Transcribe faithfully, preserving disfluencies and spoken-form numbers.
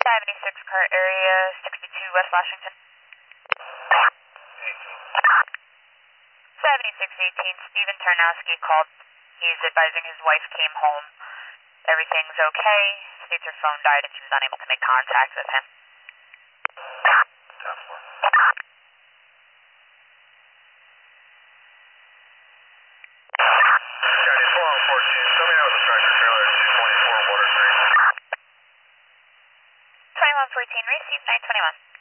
seventy-six car area, sixty-two West Washington. seventy-six eighteen, Steven Tarnowski called. He's advising his wife came home. Everything's okay. States her phone died and she was unable to make contact with him. twenty-one fourteen, receive nine twenty-one.